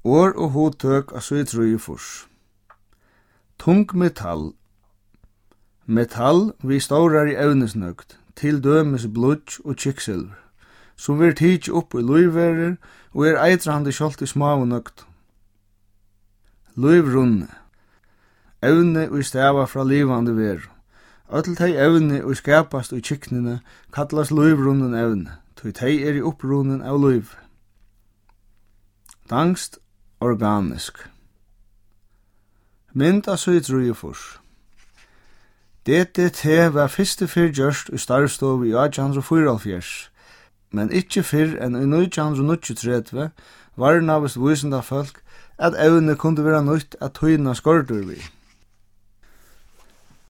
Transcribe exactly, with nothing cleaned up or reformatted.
År og hodtøk av sytrøyefors. Tung metall. Metall vi stórar i evnesnøgt, til dømes blodj og kiksilver, som vi tidsi opp i luiverer og er eitrande kjolt i smau nøgt. Luivrunne. Evne og stava fra livande veru. Öll tei evne og skapast i kiknene kallas luivrunnen evne, tui tei er i upprunnen av luiv. Dangst organisk. Mynd av sytrøyefors. D D T var fyrste fyrr gjørst i starvstov i átjan fýraoghálvfjerðs, men ikkje fyrr enn i nítjan níggjuogtretivu var navist vísindafólk at evne kunde vera nøytt at tøyna skordur vi.